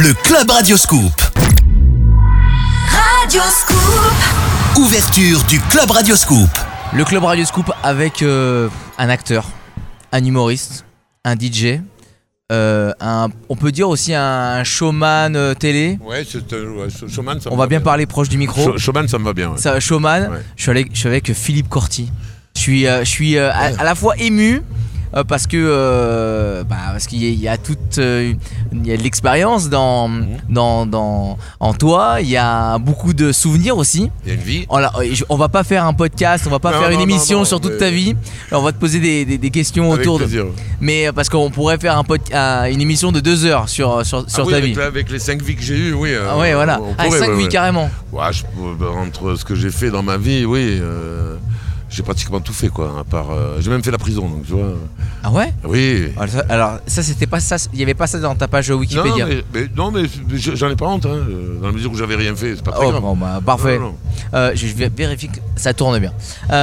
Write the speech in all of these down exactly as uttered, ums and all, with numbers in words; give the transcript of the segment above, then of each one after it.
Le Club Radioscoop. Radioscoop. Ouverture du Club Radioscoop. Le Club Radioscoop avec euh, un acteur, un humoriste, un D J, euh, un, on peut dire aussi un showman euh, télé. Ouais, c'est, euh, ouais, showman, ça on me va va bien, bien parler proche du micro. Show, showman, ça me va bien. Ouais. Ça, showman, ouais. je, suis allé, je suis avec Philippe Corti. Je suis, euh, je suis euh, à, à la fois ému. Euh, parce que euh, bah, parce qu'il y a, il y a toute euh, il y a de l'expérience dans, mmh. dans, dans en toi, il y a beaucoup de souvenirs aussi. Il y a une vie. On, on va pas faire un podcast, on va pas non, faire non, une émission non, non, sur toute mais... ta vie. Alors, on va te poser des, des, des questions avec autour plaisir. de mais parce qu'on pourrait faire un pod, un, une émission de deux heures sur sur, ah sur oui, ta avec vie. La, avec les cinq vies que j'ai eues, oui. Euh, ah ouais, voilà. On, on ah, pourrait, cinq ouais, vies ouais. carrément. Ouais, je, entre ce que j'ai fait dans ma vie, oui. Euh... J'ai pratiquement tout fait quoi, à part. Euh, j'ai même fait la prison, donc tu vois. Ah ouais. Oui. Alors ça, alors, ça c'était pas ça, il y avait pas ça dans ta page Wikipédia. Non, mais, mais, non, mais j'en ai pas honte, hein, dans la mesure où j'avais rien fait, c'est pas très oh, grave. Bon, bah, parfait. Non, non. Euh, je vais vérifier que ça tourne bien.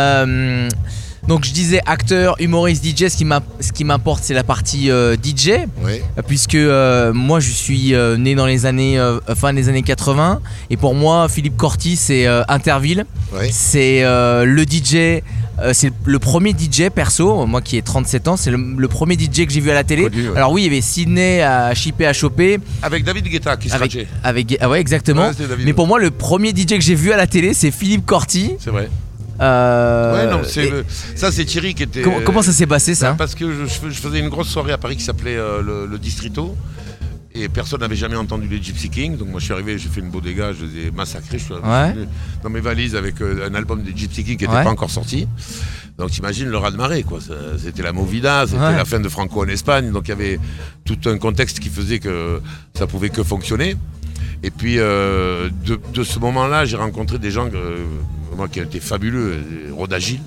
Euh, donc je disais acteur, humoriste, D J. Ce qui, m'a, ce qui m'importe, c'est la partie euh, D J, oui. puisque euh, moi je suis euh, né dans les années euh, fin des années quatre-vingts, et pour moi Philippe Corti c'est euh, Interville, oui. c'est euh, le D J. Euh, c'est le premier D J perso, moi qui ai trente-sept ans, c'est le, le premier D J que j'ai vu à la télé. Connu, ouais. Alors oui, il y avait Sydney à chipper, à choper. Avec David Guetta qui se avec, scratchait. Avec, ah ouais, exactement. Ouais, David, Mais pour ouais. moi, le premier D J que j'ai vu à la télé, c'est Philippe Corti. C'est vrai. Euh, ouais, non, c'est, et, ça c'est Thierry qui était. Comment, comment ça s'est passé ça ? Parce que je, je faisais une grosse soirée à Paris qui s'appelait euh, le, le Distrito. Et personne n'avait jamais entendu les Gypsy Kings. Donc moi je suis arrivé, j'ai fait une bodega, je les ai massacrés. Je suis ouais. dans mes valises avec euh, un album des Gypsy Kings qui n'était ouais. pas encore sorti. Donc t'imagines le raz-de-marée quoi. Ça, c'était la Movida, c'était ouais. la fin de Franco en Espagne. Donc il y avait tout un contexte qui faisait que ça pouvait que fonctionner. Et puis euh, de, de ce moment-là, j'ai rencontré des gens euh, moi, qui étaient fabuleux. Roda Gilles,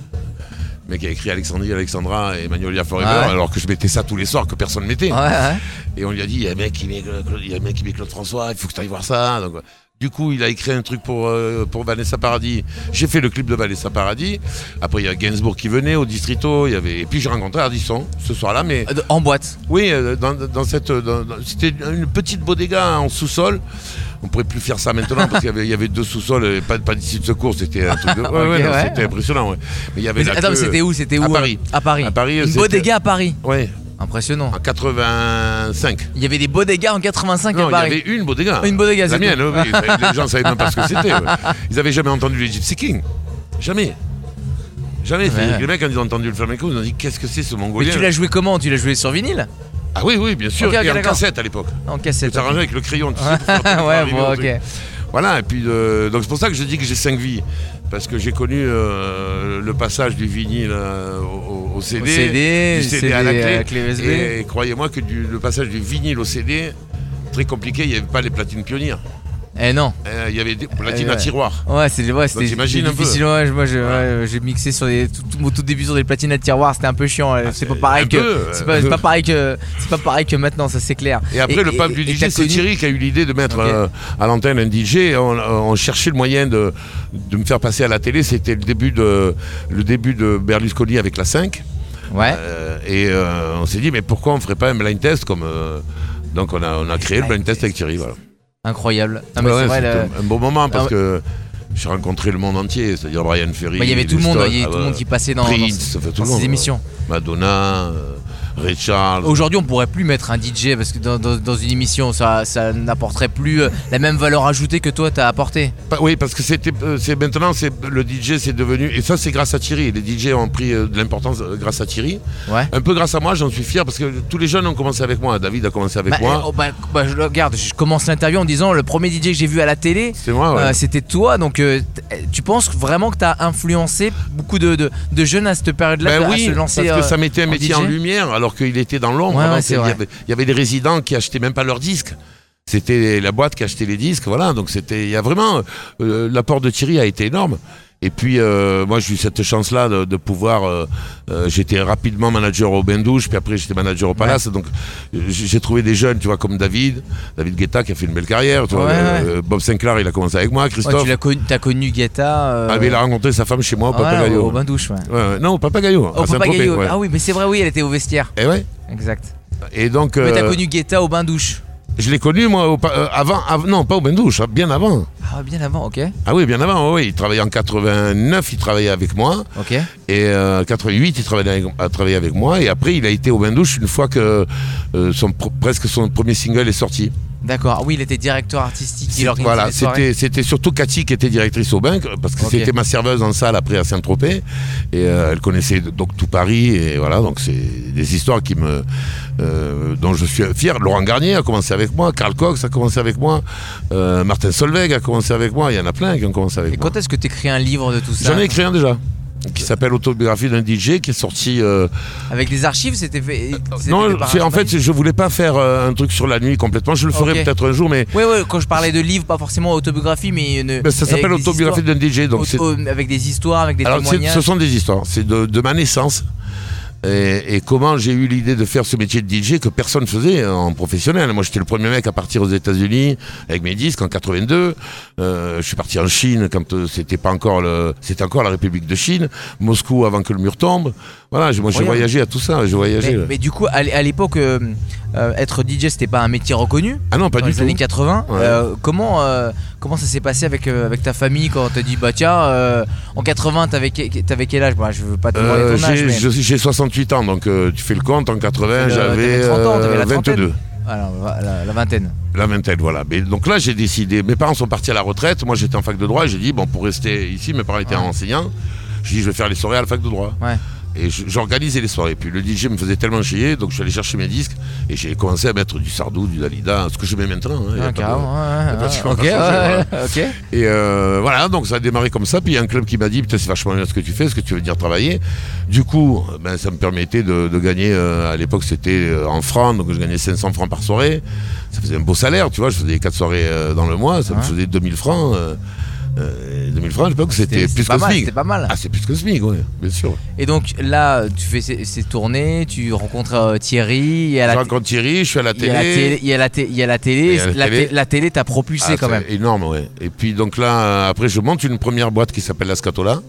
le mec qui a écrit Alexandrie, Alexandra et Magnolia Forever, ouais. alors que je mettais ça tous les soirs que personne ne mettait. Ouais, ouais. Et on lui a dit, il y a un mec qui met, il y a un mec qui met Claude François, il faut que tu ailles voir ça. Donc, du coup, il a écrit un truc pour, euh, pour Vanessa Paradis. J'ai fait le clip de Vanessa Paradis. Après, il y a Gainsbourg qui venait au Distrito. Il y avait... Et puis, j'ai rencontré Ardisson ce soir-là. Mais... En boîte. Oui, dans, dans cette, dans, dans... c'était une petite bodega en sous-sol. On ne pourrait plus faire ça maintenant parce qu'il y avait, il y avait deux sous-sols et pas, pas d'issue de secours. C'était un truc de... ouais, okay, ouais, non, ouais. C'était impressionnant. Ouais. Mais il y avait mais, attends, mais c'était où, c'était où à Paris. À Paris. À Paris. Une c'était... bodega à Paris. Ouais. Impressionnant. En quatre-vingt-cinq. Il y avait des bodegas en quatre-vingt-cinq non, à Paris. Il y avait une bodega. Une bodega, c'est la mienne. Oui, les gens ne savaient même pas ce que c'était. Ouais. Ils n'avaient jamais entendu les Gypsy Kings. Jamais. Jamais. Ouais. Les mecs, quand ils ont entendu le flamenco, ils ont dit qu'est-ce que c'est ce mongolien. Mais tu l'as joué comment ? Tu l'as joué sur vinyle ? Ah oui, oui, bien sûr. Okay, okay, et en d'accord. cassette à l'époque. En cassette. Tu t'arrangeais avec le crayon. Tu sais, pour faire ouais, bon, ok. Voilà, et puis euh, donc c'est pour ça que je dis que j'ai cinq vies. Parce que j'ai connu euh, le passage du vinyle euh, au, au C D, au C D, du C D, C D à la clé. À clé U S B. Et, et croyez-moi que du, le passage du vinyle au C D, très compliqué, il n'y avait pas les platines pionnières. Eh non. Il euh, y avait des platines euh, à tiroir. Ouais, c'est, ouais, c'était difficile. Ouais, moi, je, ouais, j'ai mixé sur des, tout, tout, au tout début sur des platines à tiroir, c'était un peu chiant. Ah, c'est, c'est pas pareil que. Peu, c'est, pas, c'est pas pareil que. C'est pas pareil que maintenant, ça c'est clair. Et après, et, le pape du D J, c'est connu... Thierry qui a eu l'idée de mettre okay. euh, à l'antenne un D J. On, on cherchait le moyen de, de me faire passer à la télé. C'était le début de, le début de Berlusconi avec la cinq. Ouais. Euh, et euh, on s'est dit, mais pourquoi on ferait pas un blind test comme. Euh, donc on a, on a créé le blind test avec Thierry, voilà. Incroyable. Non, mais ouais, c'est vrai, le... un beau moment parce ah, que j'ai rencontré le monde entier, c'est-à-dire Brian Ferry. Bah, il y avait tout le monde, il y avait tout le monde qui passait dans, Prince, dans, dans, dans monde, ces émissions. Madonna, euh, Ray Charles. Aujourd'hui, on pourrait plus mettre un D J parce que dans, dans, dans une émission, ça, ça n'apporterait plus la même valeur ajoutée que toi t'as apporté. Oui, parce que c'était, c'est maintenant, c'est le D J, c'est devenu, et ça c'est grâce à Thierry. Les D J ont pris de l'importance grâce à Thierry. Ouais. Un peu grâce à moi, j'en suis fier parce que tous les jeunes ont commencé avec moi. David a commencé avec bah, moi. Oh, bah, bah, je regarde, je commence l'interview en disant le premier D J que j'ai vu à la télé, c'est moi, ouais. euh, c'était toi. Donc, euh, tu penses vraiment que t'as influencé beaucoup de, de, de jeunes à cette période-là ben à oui, se lancer parce que euh, ça mettait un métier D J en lumière alors qu'il était dans l'ombre. Ouais, ouais, il, y avait, il y avait des résidents qui achetaient même pas leurs disques. C'était la boîte qui achetait les disques, voilà. Donc c'était, il y a vraiment euh, l'apport de Thierry a été énorme. Et puis euh, moi j'ai eu cette chance-là de, de pouvoir. Euh, euh, j'étais rapidement manager au Bain-Douche, puis après j'étais manager au Palace. Ouais. Donc j'ai trouvé des jeunes, tu vois, comme David, David Guetta qui a fait une belle carrière. Tu ouais, vois, ouais. Euh, Bob Sinclair, il a commencé avec moi, Christophe. Ouais, tu l'as connu, t'as connu Guetta. Euh... Ah mais il a rencontré sa femme chez moi au ouais, Papagayo. Au Bain-Douche, ouais. ouais, ouais. Non, au Papagayo. Au Papagayo. Ouais. Ah oui, mais c'est vrai, oui, elle était au vestiaire. Et ouais. Exact. Et donc. Mais euh... t'as connu Guetta au Bain-Douche. Je l'ai connu, moi, au, euh, avant, av- non, pas au Bain-Douche, bien avant. Ah, bien avant, ok. Ah oui, bien avant, oui. Il travaillait en quatre-vingt-neuf, il travaillait avec moi. Ok. Et euh, quatre-vingt-huit, il travaillait avec, a travaillé avec moi. Et après, il a été au Bain-Douche une fois que euh, son, presque son premier single est sorti. D'accord. Ah oui, il était directeur artistique. Il organisait Voilà, les soirées. c'était, c'était surtout Cathy qui était directrice au bain, parce que Ok. c'était ma serveuse en salle après à Saint-Tropez. Et euh, elle connaissait donc tout Paris. Et voilà, donc c'est des histoires qui me, euh, dont je suis fier. Laurent Garnier a commencé avec moi, Karl Cox a commencé avec moi, euh, Martin Solveig a commencé avec moi. Il y en a plein qui ont commencé avec Et moi. quand est-ce que tu écris un livre de tout ça? J'en ai écrit un déjà, qui s'appelle Autobiographie d'un D J, qui est sorti. Euh, Avec des archives, c'était fait. c'était non, fait par c'est, un en fait, journaliste je voulais pas faire euh, un truc sur la nuit complètement. Je le ferai Ok. peut-être un jour, mais Oui, oui, quand je parlais de livre, pas forcément autobiographie, mais. Une, ben, ça avec s'appelle des Autobiographie histoires. d'un D J. Donc c'est... Auto- avec des histoires, avec des Alors, c'est- témoignages. ce sont des histoires. C'est de, de ma naissance. Et, et comment j'ai eu l'idée de faire ce métier de D J que personne faisait en professionnel. Moi, j'étais le premier mec à partir aux États-Unis avec mes disques en quatre-vingt-deux. Euh, je suis parti en Chine quand euh, c'était pas encore le, c'était encore la République de Chine. Moscou avant que le mur tombe. Voilà, j'ai- moi j'ai Incroyable. voyagé à tout ça. J'ai voyagé. Mais, mais du coup, à l'é- à l'époque, euh, euh, être D J, c'était pas un métier reconnu. Ah non, pas Dans du les tout. années quatre-vingts. Ouais. Euh, comment, euh, comment ça s'est passé avec, euh, avec ta famille quand on t'a dit bah tiens, euh, en quatre-vingts, t'avais, que- t'avais quel âge? Bah, je veux pas te demander Euh, ton âge, j'ai, mais. je- j'ai soixante-huit ans, donc euh, tu fais le compte. En quatre-vingts, Le- j'avais t'avais trente ans, t'avais la euh, trentaine. vingt-deux. Alors, la, la vingtaine. La vingtaine, voilà. Mais donc là, j'ai décidé. Mes parents sont partis à la retraite. Moi, j'étais en fac de droit. Et j'ai dit, bon, pour rester ici, mes parents étaient Ouais. enseignants. J'ai dit, je vais faire les soirées à la fac de droit. Ouais. Et je- j'organisais les soirées. Puis le D J me faisait tellement chier, donc je suis allé chercher mes disques. Et j'ai commencé à mettre du Sardou, du Dalida, ce que je mets maintenant. hein, y a Ah, pas de- carrément, ouais, ouais, pas de- ouais. pas Ok, de changer, ouais, voilà. ok. Et euh, voilà, donc ça a démarré comme ça. Puis il y a un club qui m'a dit, putain, c'est vachement bien ce que tu fais, ce que tu veux venir travailler. Du coup, ben, ça me permettait de, de gagner, euh, à l'époque c'était euh, en francs, donc je gagnais cinq cents francs par soirée. Ça faisait un beau salaire, tu vois, je faisais quatre soirées euh, dans le mois, ça me Ouais. faisait deux mille francs. Euh, euh, deux mille francs à l'époque, c'était plus pas que mal, SMIC. c'était pas mal. Ah, c'est plus que SMIC, oui, bien sûr. Et donc là, tu fais ces, ces tournées, tu rencontres euh, Thierry. Il y a Je la, rencontre Thierry, je suis à la il y a la télé. télé. Il y a la, té- il y a la télé. Il y a la La, télé. té- la télé t'a propulsé Ah, quand même. c'est énorme, ouais. Et puis donc là, euh, après, je monte une première boîte qui s'appelle la Scatola.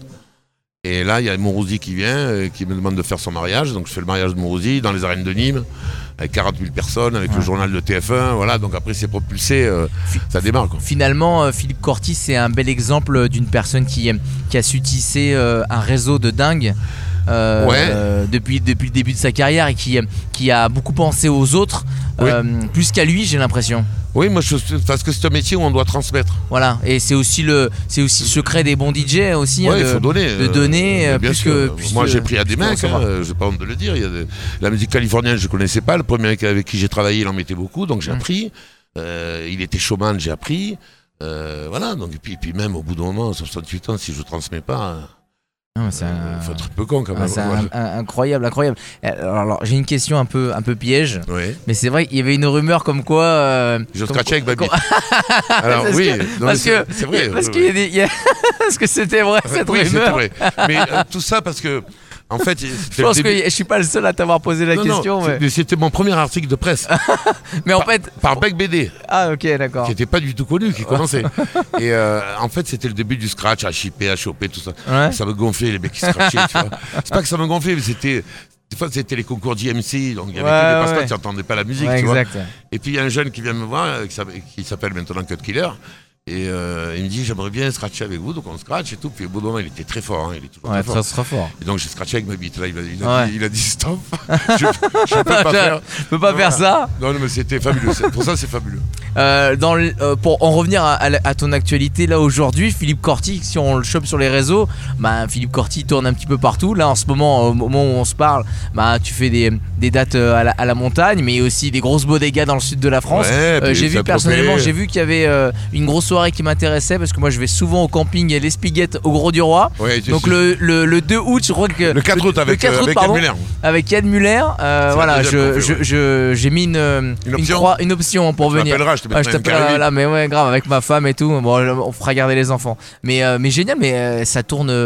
Et là, il y a Mourouzi qui vient, euh, qui me demande de faire son mariage. Donc je fais le mariage de Mourouzi dans les arènes de Nîmes, avec quarante mille personnes, avec Ouais. le journal de T F un. Voilà, donc après, c'est propulsé, euh, ça démarre, quoi. Finalement, euh, Philippe Corti, c'est un bel exemple d'une personne qui, qui a su tisser euh, un réseau de dingue. euh, Ouais. euh, depuis, depuis le début de sa carrière et qui, qui a beaucoup pensé aux autres, Oui. euh, plus qu'à lui, j'ai l'impression. Oui, moi, je, parce que c'est un métier où on doit transmettre. Voilà, et c'est aussi le, c'est aussi le secret des bons D J aussi. Ouais, hein, il de, faut donner. de donner, euh, euh, bien plus sûr. que- plus Moi, que- j'ai pris à plus des que mecs, hein, recevoir. euh, j'ai pas honte de le dire. Il y a de- La musique californienne, je connaissais pas. Le premier mec avec qui j'ai travaillé, il en mettait beaucoup, donc j'ai Mm. appris. Euh, il était showman, j'ai appris. Euh, voilà, donc, et puis, et puis même au bout d'un moment, à soixante-huit ans, si je transmets pas, Non, mais c'est il un- faut être un peu con quand ah, même. c'est un- Voilà. un- incroyable, incroyable. Alors, alors, j'ai une question un peu, un peu piège, Ouais. mais c'est vrai qu'il y avait une rumeur comme quoi. euh, Je comme scratchais avec quoi- Babi. comme- Alors parce oui, que- non, mais parce c'est- que c'est vrai. parce oui, qu'il y a oui. des- il y a- parce que c'était vrai cette Oui, c'était rumeur. vrai. Mais euh, tout ça parce que, en fait, c'était Je le pense que début- je suis pas le seul à t'avoir posé la Non, non, question, mais, c'est- c'était mon premier article de presse mais en par- fait, par Bec B D. ah ok, d'accord. Qui n'était pas du tout connu, qui commençait. Et euh, en fait, c'était le début du scratch, H I P, H O P, tout ça. Ouais. Ça me gonflait, les mecs qui scratchaient, tu vois. C'est pas que ça me gonflait, mais c'était. Des fois, c'était les concours d'I M C, donc il y avait Ouais, que des ouais, passe-passe, ouais. tu n'entendais pas la musique, Ouais, tu vois. exact. Et puis il y a un jeune qui vient me voir, euh, qui s'appelle- qui s'appelle maintenant Cut Killer. Et euh, il me dit, j'aimerais bien scratcher avec vous, donc on scratch et tout. Puis au bout d'un moment, il était très fort, hein, il est toujours Ouais, très fort. très, très fort. Et donc j'ai scratché avec ma bite. Là, il a, il a, Ouais. dit, il a dit stop. je ne peux pas faire. Je peux pas Voilà. faire ça. Non, non, mais c'était fabuleux. C'est- Pour ça, c'est fabuleux. Euh, dans le- euh, pour en revenir à, à la- à ton actualité là aujourd'hui, Philippe Corti, si on le chope sur les réseaux, bah, Philippe Corti tourne un petit peu partout. Là en ce moment, au moment où on se parle, bah, tu fais des, des dates euh, à la, à la montagne, mais aussi des grosses bodegas dans le sud de la France. Ouais, Euh, puis j'ai vu Saint-Tropez. personnellement, j'ai vu qu'il y avait euh, une grosse soirée qui m'intéressait parce que moi je vais souvent au camping Les Spiguettes au Gros du Roi. Ouais, Donc je- le, le, le deux août, je crois que le quatre août avec, le quatre euh, août, avec pardon, Yann Muller. avec Yann Muller, euh, la voilà, deuxième qu'on je, fait, je, ouais. je- j'ai mis une, une, Une option croi- une option pour Tu venir. m'appelleras, je te Ah, mettrai je une t'appelle carré là, mais ouais, grave, avec ma femme et tout. Bon, on fera garder les enfants. Mais, euh, mais génial, mais euh, ça tourne, euh,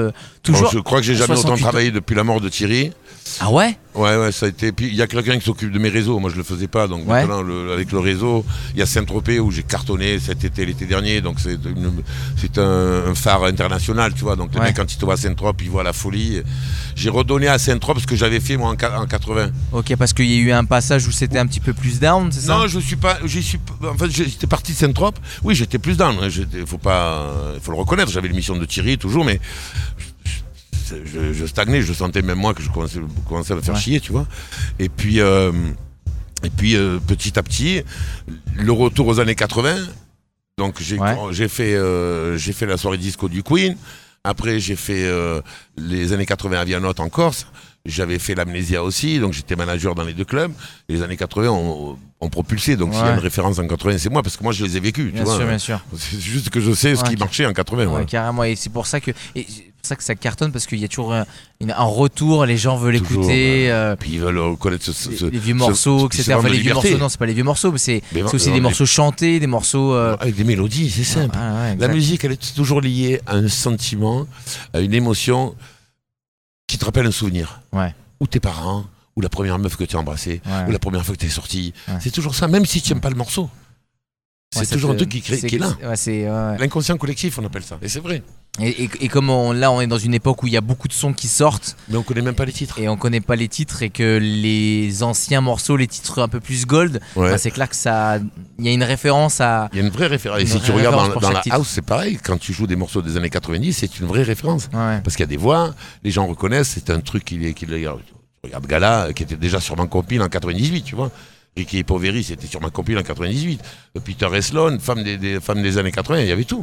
Toujours. Bon, je crois que j'ai jamais soixante-huit autant travaillé depuis la mort de Thierry. Ah ouais? Ouais, ouais, ça a été. Puis il y a quelqu'un qui s'occupe de mes réseaux. Moi, je le faisais pas. Donc ouais. maintenant, le, avec le réseau, il y a Saint-Tropez où j'ai cartonné cet été, l'été dernier. Donc c'est, une, c'est un, un phare international, tu vois. Donc les ouais. mecs, quand ils te voient à Saint-Tropez, ils voient la folie. J'ai redonné à Saint-Tropez ce que j'avais fait moi en, en quatre-vingts. Ok, parce qu'il y a eu un passage où c'était un petit peu plus down, c'est ça? Non, je suis pas. J'y suis. En fait, j'étais parti de Saint-Tropez. Oui, j'étais plus down. J'étais, faut pas. Il faut le reconnaître. J'avais l'émission de Thierry toujours, mais. Je, je stagnais, je sentais même moi que je commençais, commençais à me faire ouais. chier, tu vois. Et puis, euh, et puis euh, petit à petit, le retour aux années quatre-vingts. Donc j'ai, ouais. j'ai, fait, euh, j'ai fait la soirée disco du Queen. Après, j'ai fait euh, les années quatre-vingts à Vianotte en Corse. J'avais fait l'Amnésia aussi, donc j'étais manager dans les deux clubs. Et les années quatre-vingts ont, ont propulsé. Donc ouais. s'il y a une référence en quatre-vingts, c'est moi, parce que moi je les ai vécus. Bien tu sûr, vois. bien sûr. C'est juste que je sais ce ouais, qui marchait en quatre-vingts. Ouais, ouais. Carrément. Et c'est pour ça que. Et c'est pour ça que ça cartonne, parce qu'il y a toujours un, un retour, les gens veulent toujours, écouter. Euh, puis ils veulent connaître ce, ce, les vieux morceaux, ce, et cetera. Enfin, les vieux morceaux, non, c'est pas les vieux morceaux, mais c'est, mais c'est aussi non, des morceaux les... chantés, des morceaux. Euh... Avec des mélodies, c'est simple. Ah, ouais, la musique, elle est toujours liée à un sentiment, à une émotion qui te rappelle un souvenir. Ouais. Ou tes parents, ou la première meuf que tu as embrassée, ouais. ou la première fois que tu es sorti. Ouais. C'est toujours ça, même si tu n'aimes pas le morceau. C'est ouais, toujours te... un truc qui, crée, qui est là. Ouais, c'est, ouais. L'inconscient collectif, on appelle ça. Et c'est vrai. Et, et, et comme on, là, on est dans une époque où il y a beaucoup de sons qui sortent. Mais on connaît même pas les titres. Et on connaît pas les titres, et que les anciens morceaux, les titres un peu plus gold, ouais. bah, c'est clair que ça. Il y a une référence à. Il y a une vraie référence. Et si tu regardes dans, dans la titre. house, c'est pareil. Quand tu joues des morceaux des années quatre-vingt-dix, c'est une vraie référence. Ouais. Parce qu'il y a des voix, les gens reconnaissent, c'est un truc qui qui regarde Gala, qui était déjà sur ma compile en quatre-vingt-dix-huit, tu vois. Ricky Poveri, c'était sur ma compile en quatre-vingt-dix-huit. Peter Eslon, femme des, des, femmes des années quatre-vingts, il y avait tout.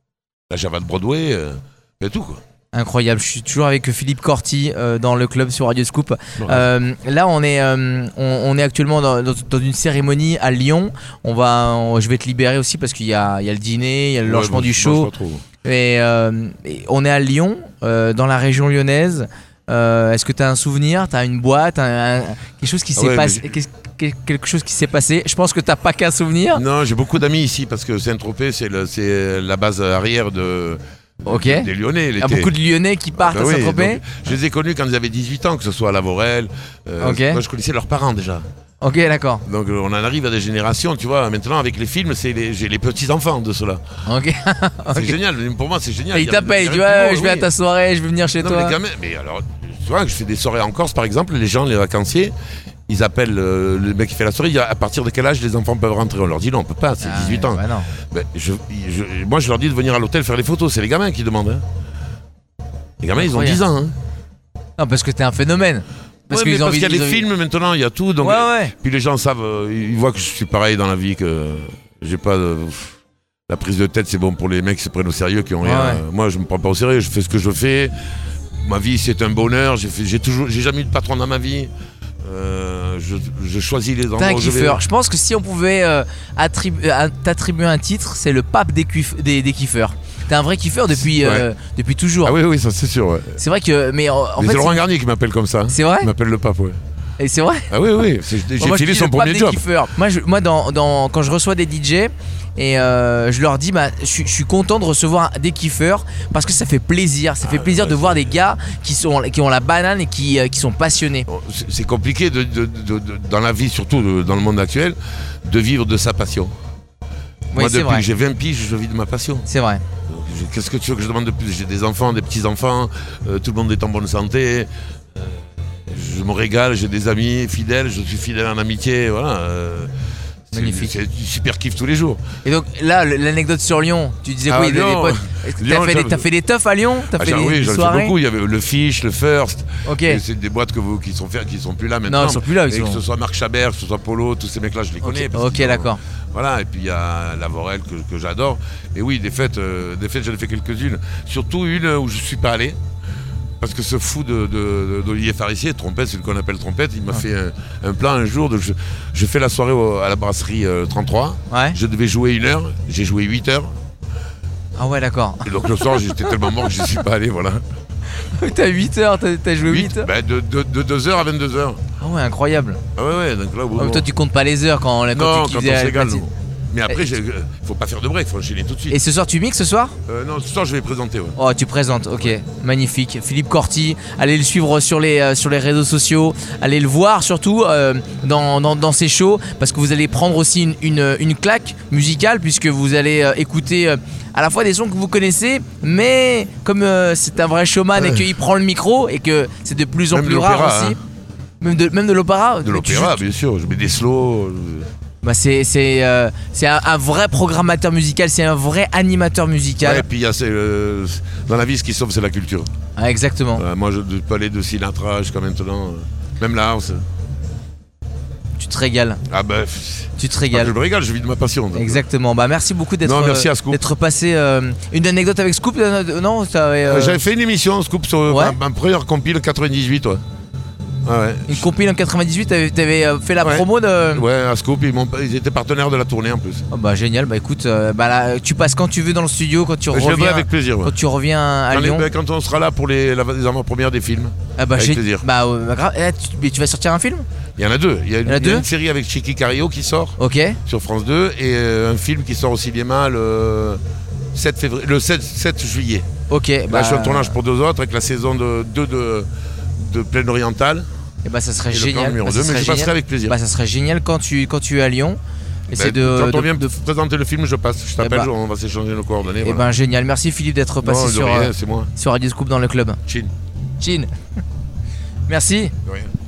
La Java de Broadway, euh, il y avait tout, quoi. Incroyable, je suis toujours avec Philippe Corti euh, dans le club sur Radio Scoop. Euh, là, on est, euh, on, on est actuellement dans, dans, dans une cérémonie à Lyon. On va, on, je vais te libérer aussi parce qu'il y a, il y a le dîner, il y a le ouais, lancement bon, du show. Et, euh, et on est à Lyon, euh, dans la région lyonnaise. Euh, est-ce que tu as un souvenir, tu as une boîte, un, un, quelque chose qui ah s'est ouais, passé mais... quelque chose qui s'est passé? Je pense que t'as pas qu'un souvenir. Non, j'ai beaucoup d'amis ici parce que Saint-Tropez, c'est, le, c'est la base arrière de, okay. des Lyonnais. Il y a beaucoup de Lyonnais qui partent ah, bah à Saint-Tropez. Oui, je les ai connus quand ils avaient dix-huit ans, que ce soit à Lavorel. Euh, okay. Moi, je connaissais leurs parents déjà. Ok, d'accord. Donc on en arrive à des générations, tu vois. Maintenant, avec les films, c'est les, j'ai les petits-enfants de ceux-là. Ok. okay. C'est génial, pour moi, c'est génial. Et ils t'appellent, tu vois, je vais oui. à ta soirée, je vais venir chez non, toi. Mais, gamins, mais alors, tu vois, je fais des soirées en Corse, par exemple, les gens, les vacanciers, ils appellent euh, le mec qui fait la soirée, il dit à partir de quel âge les enfants peuvent rentrer? On leur dit non, on peut pas, c'est ah, dix-huit ans. Bah non. Ben, je, je, moi, je leur dis de venir à l'hôtel faire les photos, c'est les gamins qui demandent. Hein. Les gamins, ils ont dix ans. Hein. Non, parce que t'es un phénomène. Parce, ouais, parce qu'il y a les films maintenant, il y a tout. Donc, ouais, ouais. Puis les gens savent, euh, ils voient que je suis pareil dans la vie, que j'ai pas de... La prise de tête, c'est bon pour les mecs qui se prennent au sérieux, qui ont rien. Ouais. Moi, je me prends pas au sérieux, je fais ce que je fais. Ma vie, c'est un bonheur. J'ai, fait, j'ai, toujours, j'ai jamais eu de patron dans ma vie. Euh, je, je choisis les endroits T'es un où je kiffeur. vais. Je pense que si on pouvait euh, attribu- euh, t'attribuer un titre, c'est le pape des, cuif- des, des kiffeurs. T'es un vrai kiffeur depuis, ouais. euh, depuis toujours. Ah oui, oui, ça c'est sûr. Ouais. C'est vrai que. Mais en, en mais fait, c'est Laurent Garnier qui m'appelle comme ça. C'est vrai? Il m'appelle le pape, ouais. Et c'est vrai? Ah oui, oui. C'est, j'ai bon, moi, filé son premier job. Moi, je, moi dans, dans, quand je reçois des D J, et euh, je leur dis, bah, je, je suis content de recevoir des kiffeurs parce que ça fait plaisir. Ça ah, fait plaisir ouais, de voir des gars qui, sont, qui ont la banane et qui, euh, qui sont passionnés. C'est, c'est compliqué de, de, de, de, dans la vie, surtout de, dans le monde actuel, de vivre de sa passion. Oui, moi, depuis vrai. que j'ai vingt piges, je vis de ma passion. C'est vrai. Qu'est-ce que tu veux que je demande de plus? J'ai des enfants, des petits-enfants, euh, tout le monde est en bonne santé. Euh, je me régale, j'ai des amis fidèles, je suis fidèle en amitié, voilà. Euh, Magnifique. C'est, c'est du super kiff tous les jours. Et donc là, l'anecdote sur Lyon, tu disais ah, quoi? Lyon, des potes. Lyon, t'as, fait des, t'as fait des teufs à Lyon? T'as ah, fait oui, des j'en soirées? ai fait beaucoup. Il y avait le Fish, le First. Ok. C'est des boîtes que vous, qui sont fait, qui sont plus là maintenant. Non, ils sont plus là. Ils et sont... que ce soit Marc Chabert, que ce soit Polo, tous ces mecs-là, je les connais. Ok, okay d'accord. Voilà, et puis il y a Lavorel que, que j'adore. Et oui, des fêtes, euh, des fêtes, j'en ai fait quelques-unes. Surtout une où je suis pas allé. Parce que ce fou de, de, d'Olivier Farissier, trompette, c'est ce qu'on appelle trompette, il m'a ah. fait un, un plan un jour. De, je, je fais la soirée au, à la brasserie euh, trente-trois. Ouais. Je devais jouer une heure, j'ai joué huit heures. Ah ouais, d'accord. Et donc le soir, j'étais tellement mort que je suis pas allé, voilà. T'as huit heures, t'as, t'as joué huit heures ben de, de, de deux heures à vingt-deux heures. Ah ouais, incroyable. Ah ouais, ouais, donc là, bon, ah, toi, tu comptes pas les heures quand, quand non, tu quand on s'égale. Mais après, il ne faut pas faire de break, il faut enchaîner tout de suite. Et ce soir, tu mixes ce soir? euh, Non, ce soir, je vais présenter. Ouais. Oh, tu présentes, ok, ouais. Magnifique. Philippe Corti, allez le suivre sur les, euh, sur les réseaux sociaux, allez le voir surtout euh, dans, dans, dans ses shows, parce que vous allez prendre aussi une, une, une claque musicale, puisque vous allez euh, écouter euh, à la fois des sons que vous connaissez, mais comme euh, c'est un vrai showman ouais. et qu'il prend le micro, et que c'est de plus en même plus rare aussi. Hein. Même de, même de l'opéra. De l'opéra, bien sûr, je mets des slows. Je... Bah c'est c'est euh, c'est un, un vrai programmateur musical, c'est un vrai animateur musical. Ouais, et puis il y a euh, dans la vie ce qui sauve c'est la culture. Ah, exactement. Euh, moi je peux aller de Sinatra jusqu'à maintenant, euh, même la house. Tu te régales. Ah bah tu te régales. Je me régale, je vis de ma passion. Donc. Exactement. Bah merci beaucoup d'être non, merci à Scoop. d'être passé. Euh, une anecdote avec Scoop, euh, non euh... J'avais fait une émission Scoop sur ouais. ma, ma première compile quatre-vingt-dix-huit. Ouais. Ah ouais. Une compile en quatre-vingt-dix-huit, t'avais, t'avais fait la ouais. promo de... Ouais, à Scoop, ils, ils étaient partenaires de la tournée en plus. Oh bah génial, bah écoute, euh, bah là, tu passes quand tu veux dans le studio, quand tu je reviens... avec plaisir, ouais. Quand tu reviens à quand Lyon. Les, bah, quand on sera là pour les, la, les avant-premières des films. Ah bah avec j'ai... plaisir. Bah, euh, bah grave, eh, tu, mais tu vas sortir un film? Il y en a deux. Il y a, une, il y en a, il y a une série avec Chiqui Cario qui sort Ok. sur France deux et euh, un film qui sort au cinéma le sept février, le sept, sept juillet. Ok. Là bah... je suis en tournage pour deux autres avec la saison de deux de, de Plaine Orientale. Et bah ça serait et génial. Le numéro bah, deux, mais je génial. passerai avec plaisir. Bah ça serait génial quand tu, quand tu es à Lyon. Et bah, de, quand de, on vient de, de présenter le film, je passe. Je t'appelle, bah, bah, on va s'échanger nos coordonnées. Et voilà. ben génial. Merci Philippe d'être passé non, sur, rien, euh, c'est moi. sur Radio Scoop dans le club. Chin. Chin. Merci. De rien.